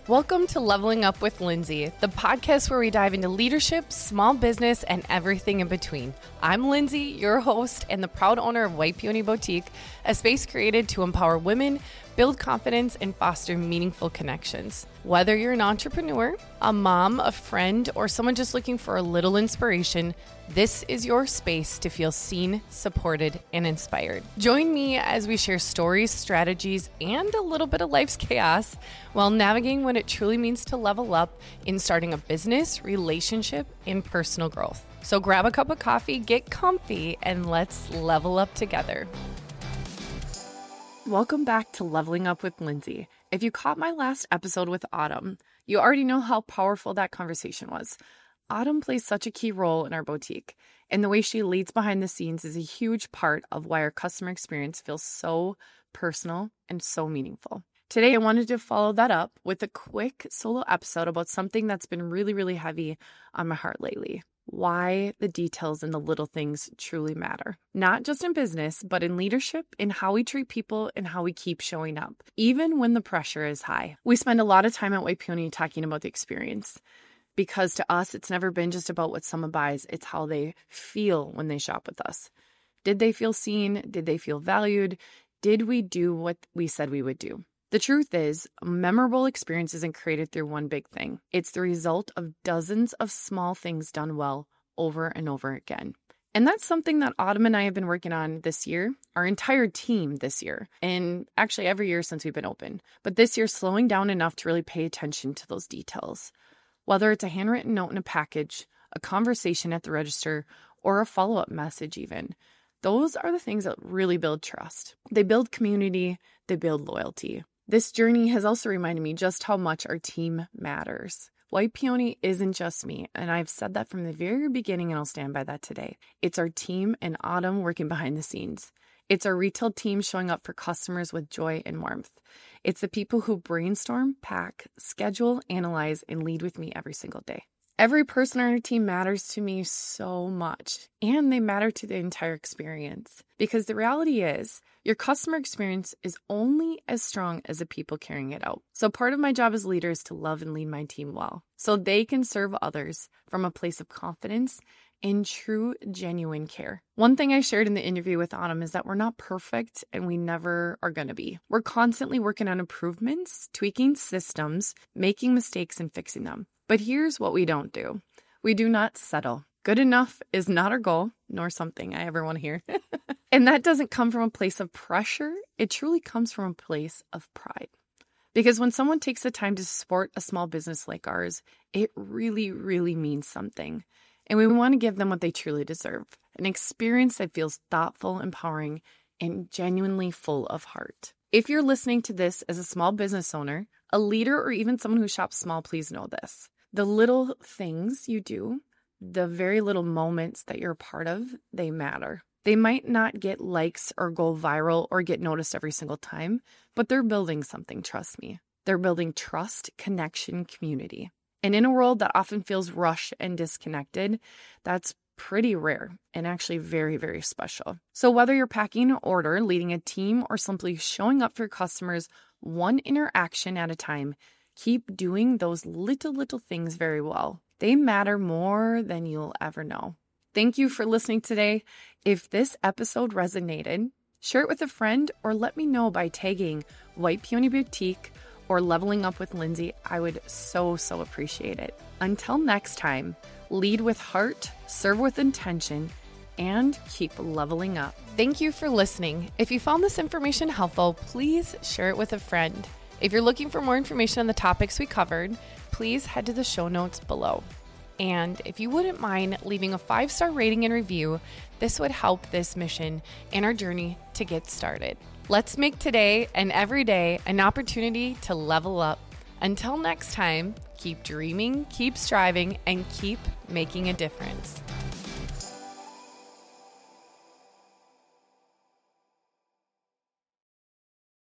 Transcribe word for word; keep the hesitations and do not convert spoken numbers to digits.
Welcome to Leveling Up with Lindsay, the podcast where we dive into leadership, small business, and everything in between. I'm Lindsay, your host and the proud owner of White Peony Boutique, a space created to empower women, build confidence, and foster meaningful connections. Whether you're an entrepreneur, a mom, a friend, or someone just looking for a little inspiration, this is your space to feel seen, supported, and inspired. Join me as we share stories, strategies, and a little bit of life's chaos while navigating what it truly means to level up in starting a business, relationship, and personal growth. So grab a cup of coffee, get comfy, and let's level up together. Welcome back to Leveling Up with Lindsay. If you caught my last episode with Autumn, you already know how powerful that conversation was. Autumn plays such a key role in our boutique, and the way she leads behind the scenes is a huge part of why our customer experience feels so personal and so meaningful. Today, I wanted to follow that up with a quick solo episode about something that's been really, really heavy on my heart lately. Why the details and the little things truly matter. Not just in business, but in leadership, in how we treat people and how we keep showing up, even when the pressure is high. We spend a lot of time at White Peony talking about the experience because to us, it's never been just about what someone buys. It's how they feel when they shop with us. Did they feel seen? Did they feel valued? Did we do what we said we would do? The truth is, a memorable experience isn't created through one big thing. It's the result of dozens of small things done well over and over again. And that's something that Autumn and I have been working on this year, our entire team this year, and actually every year since we've been open. But this year, slowing down enough to really pay attention to those details. Whether it's a handwritten note in a package, a conversation at the register, or a follow-up message even. Those are the things that really build trust. They build community, they build loyalty. This journey has also reminded me just how much our team matters. White Peony isn't just me, and I've said that from the very beginning, and I'll stand by that today. It's our team and Autumn working behind the scenes. It's our retail team showing up for customers with joy and warmth. It's the people who brainstorm, pack, schedule, analyze, and lead with me every single day. Every person on our team matters to me so much, and they matter to the entire experience. Because the reality is, your customer experience is only as strong as the people carrying it out. So part of my job as leader is to love and lead my team well, so they can serve others from a place of confidence and true, genuine care. One thing I shared in the interview with Autumn is that we're not perfect and we never are going to be. We're constantly working on improvements, tweaking systems, making mistakes, and fixing them. But here's what we don't do. We do not settle. Good enough is not our goal, nor something I ever want to hear. And that doesn't come from a place of pressure. It truly comes from a place of pride. Because when someone takes the time to support a small business like ours, it really, really means something. And we want to give them what they truly deserve. An experience that feels thoughtful, empowering, and genuinely full of heart. If you're listening to this as a small business owner, a leader, or even someone who shops small, please know this. The little things you do, the very little moments that you're a part of, they matter. They might not get likes or go viral or get noticed every single time, but they're building something, trust me. They're building trust, connection, community. And in a world that often feels rushed and disconnected, that's pretty rare and actually very, very special. So whether you're packing an order, leading a team, or simply showing up for your customers one interaction at a time, keep doing those little, little things very well. They matter more than you'll ever know. Thank you for listening today. If this episode resonated, share it with a friend or let me know by tagging White Peony Boutique or Leveling Up with Lindsay. I would so, so appreciate it. Until next time, lead with heart, serve with intention, and keep leveling up. Thank you for listening. If you found this information helpful, please share it with a friend. If you're looking for more information on the topics we covered, please head to the show notes below. And if you wouldn't mind leaving a five-star rating and review, this would help this mission and our journey to get started. Let's make today and every day an opportunity to level up. Until next time, keep dreaming, keep striving, and keep making a difference.